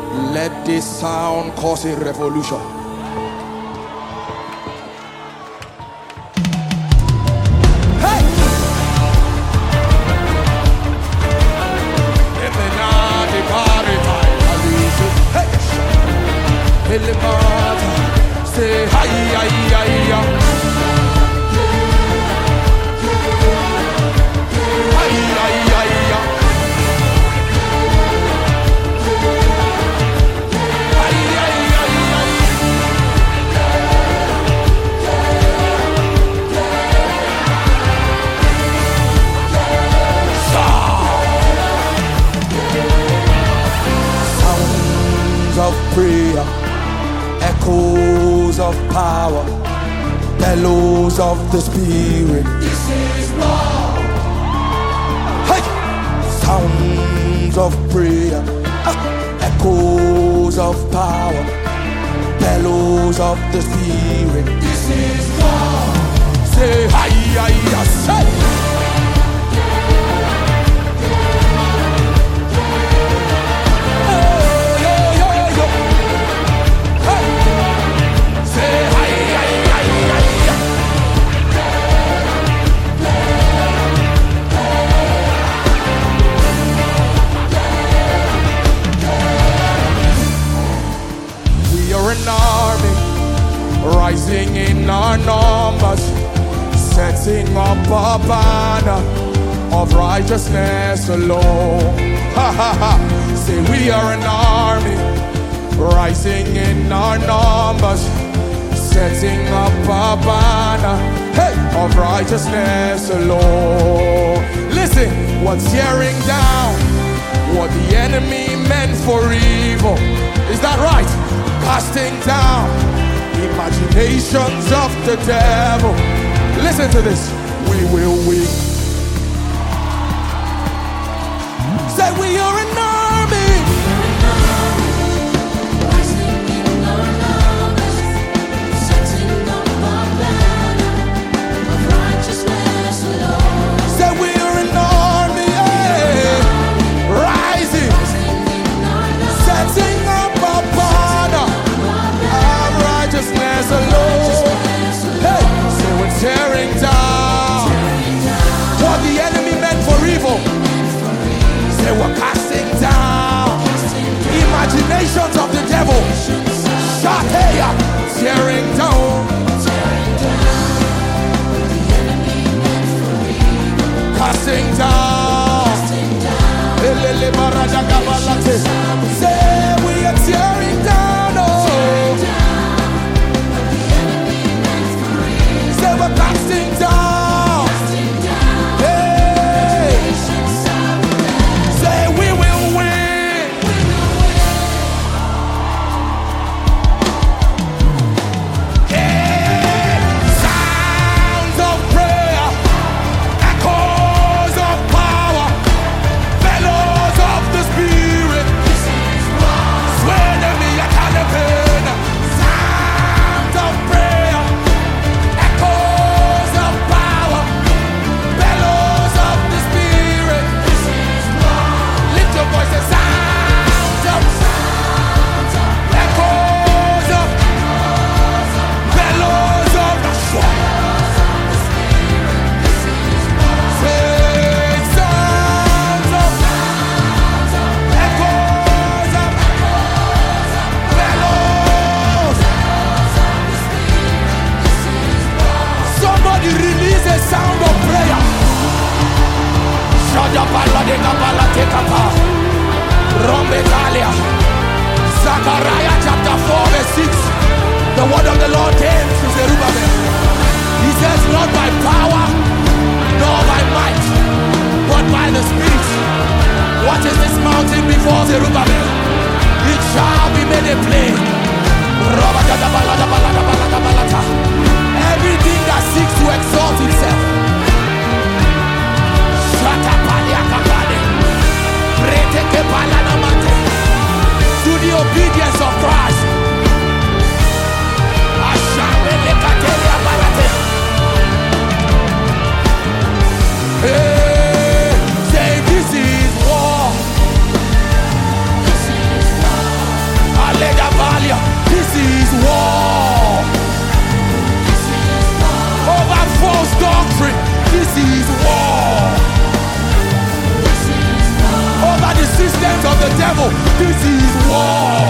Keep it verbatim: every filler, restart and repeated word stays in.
Let this sound cause a revolution. Hey! Say hi, hi, hi, hi. Of prayer, echoes of power, bellows of the Spirit. This is war. Hey! Sounds of prayer, echoes of power, bellows of the Spirit. This is war. Say hi, hi, hi, say. Rising in our numbers, setting up a banner of righteousness alone. Ha ha ha! Say we are an army, rising in our numbers, setting up a banner, hey, of righteousness alone. Listen, what's tearing down what the enemy meant for evil? Is that right? Casting down imaginations of the devil. Listen to this. We will win. Say we are an army. Rising in our numbers, setting up a banner of righteousness alone. Say we are an army, yeah. Rising, setting up a banner of righteousness alone. Hey, say we're tearing down what the enemy meant for evil. Say we're casting down imaginations of the devil. Shut hey, tearing down, casting down. Say we are tearing down. Oh. Say we're casting down. Hey. Say we will win. Hey. Sounds of prayer, echoes of power, bellows of the Spirit. Swear to me I can't depend. Sounds of prayer, echoes of power, bellows of the Spirit. Lift your voice and sounds of echoes of bellows of the Say sounds of echoes of bellows. Somebody release a sound of prayer. Shadapalladeka palatekapa. Rombetalia. Zechariah chapter four verse six. The word of the Lord came to Zerubbabel. He says, not by power, nor by might, but by the Spirit. What is this mountain before Zerubbabel? It shall be made a plain. Everything that seeks to exalt itself, to the obedience of Christ. Hey, say this is war. devil. This is war.